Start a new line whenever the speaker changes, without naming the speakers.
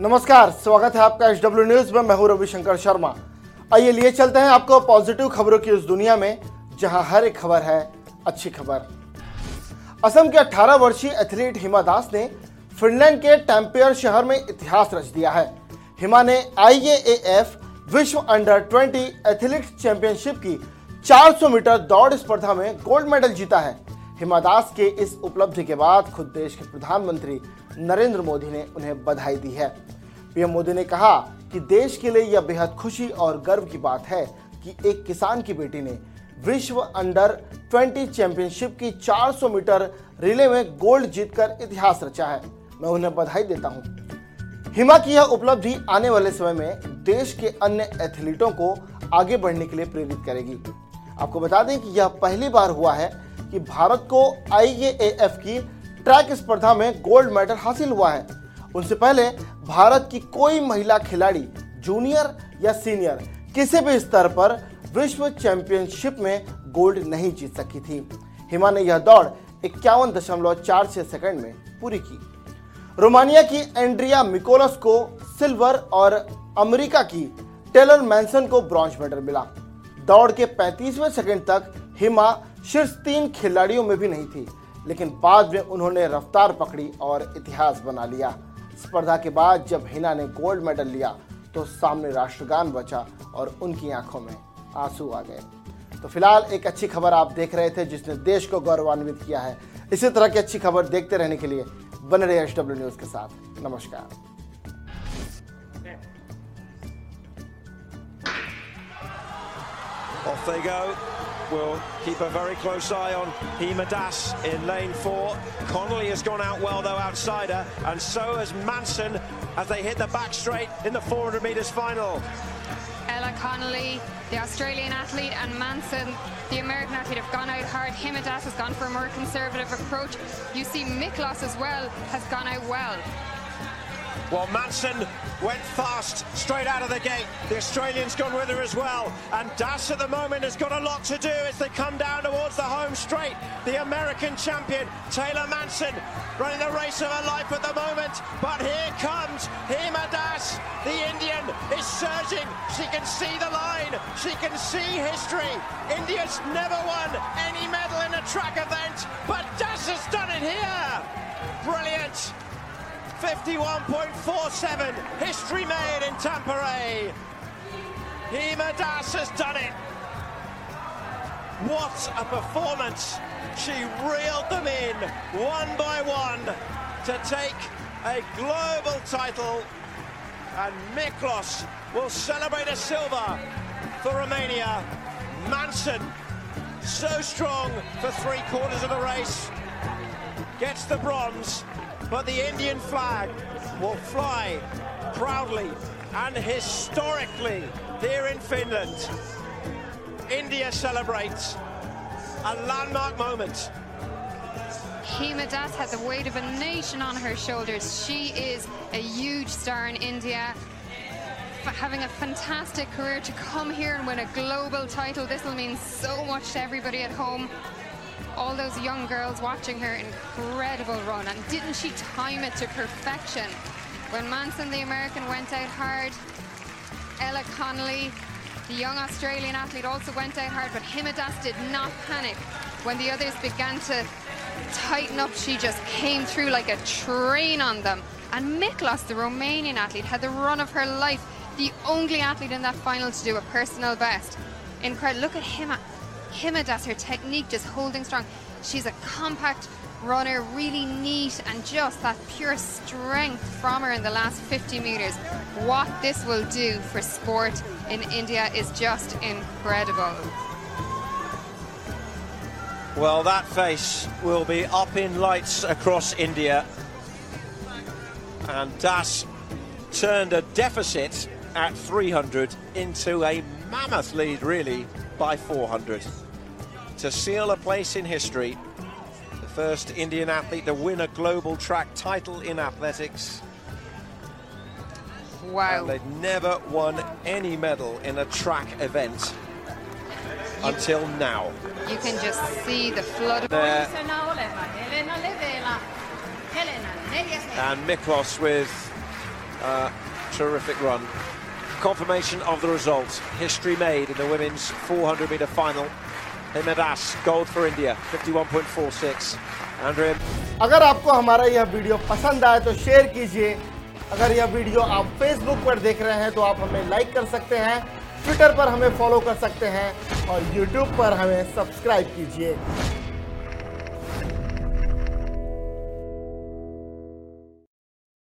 नमस्कार, स्वागत है आपका HW न्यूज में। मैं हूं रविशंकर शर्मा। आइए लिए चलते हैं आपको पॉजिटिव खबरों की उस दुनिया में जहां हर एक खबर है अच्छी खबर। असम के 18 वर्षीय एथलीट हिमा दास ने फिनलैंड के टैम्पेयर शहर में इतिहास रच दिया है। हिमा ने IAAF विश्व अंडर 20 एथलीट चैंपियनशिप की 400 मीटर दौड़ स्पर्धा में गोल्ड मेडल जीता है। हिमा दास के इस उपलब्धि के बाद खुद देश के प्रधानमंत्री नरेंद्र मोदी ने उन्हें बधाई दी है। पीएम मोदी ने कहा कि देश के लिए यह बेहद खुशी और गर्व की बात है कि एक किसान की बेटी ने विश्व अंडर 20 चैंपियनशिप की 400 मीटर रिले में गोल्ड जीतकर इतिहास रचा है। मैं उन्हें बधाई देता हूं। हिमा की यह उपलब्धि आने वाले समय में देश के अन्य एथलीटों को आगे बढ़ने के लिए प्रेरित करेगी। आपको बता दें कि यह पहली बार हुआ है कि भारत को IAAF की ट्रैक स्पर्धा में गोल्ड मेडल हासिल हुआ है। उनसे पहले भारत की कोई महिला खिलाड़ी जूनियर या सीनियर किसी भी स्तर पर विश्व चैंपियनशिप में गोल्ड नहीं जीत सकी थी। हिमा ने यह दौड़ 51.46 सेकंड में पूरी की। रोमानिया की एंड्रिया मिकोलस को सिल्वर और अमेरिका की टेलर मैनसन को ब्रॉन्ज मेडल मिला। दौड़ के 35वें सेकंड तक हिमा शीर्ष 3 खिलाड़ियों में भी नहीं थी, लेकिन बाद में उन्होंने रफ्तार पकड़ी और इतिहास बना लिया। स्पर्धा के बाद जब हिना ने गोल्ड मेडल लिया तो सामने राष्ट्रगान बचा और उनकी आंखों में आंसू आ गए। तो फिलहाल एक अच्छी खबर आप देख रहे थे जिसने देश को गौरवान्वित किया है। इसी तरह की अच्छी खबर देखते रहने के लिए बने रहिए HW न्यूज के साथ। नमस्कार।
Off they go. We'll keep a very close eye on Hima Das in lane 4. Connolly has gone out well though outside her, and so has Manson as they hit the back straight in the 400 metres final.
Ella Connolly, the Australian athlete, and Manson, the American athlete, have gone out hard. Hima Das has gone for a more conservative approach. You see Miklos as well has gone out well.
Well, Manson went fast straight out of the gate. The Australian's gone with her as well. And Das at the moment has got a lot to do as they come down towards the home straight. The American champion, Taylor Manson, running the race of her life at the moment. But here comes Hima Das. The Indian is surging. She can see the line. She can see history. India's never won any medal in a track event, but Das has done it here. Brilliant. 51.47, history made in Tampere. Hima Das has done it. What a performance. She reeled them in one by one to take a global title. And Miklos will celebrate a silver for Romania. Manson, so strong for 3/4 of the race, gets the bronze. But the Indian flag will fly proudly and historically here in Finland. India celebrates a landmark moment.
Hima Das had the weight of a nation on her shoulders. She is a huge star in India, having a fantastic career. To come here and win a global title, this will mean so much to everybody at home. All those young girls watching her, incredible run. And didn't she time it to perfection? When Manson, the American, went out hard, Ella Connolly, the young Australian athlete, also went out hard, but Hima Das did not panic. When the others began to tighten up, she just came through like a train on them. And Miklos, the Romanian athlete, had the run of her life, the only athlete in that final to do a personal best. Incredible. Look at Hima Das, her technique just holding strong. She's a compact runner, really neat, and just that pure strength from her in the last 50 metres. What this will do for sport in India is just incredible.
Well, that face will be up in lights across India. And Das turned a deficit at 300 into a mammoth lead, really, by 400. To seal a place in history, the first Indian athlete to win a global track title in athletics.
Wow.
And they'd never won any medal in a track event until now.
You can just see the flood.
There. And Miklos with Terrific run. Confirmation of the result. History made in the women's 400-meter final. Hima Das, gold for India, 51.46. Andrea.
अगर आपको हमारा यह video पसंद आए तो share कीजिए। अगर यह वीडियो आप फेसबुक पर देख रहे हैं तो आप हमें लाइक कर सकते हैं, ट्विटर पर हमें फॉलो कर सकते हैं और यूट्यूब पर हमें सब्सक्राइब कीजिए।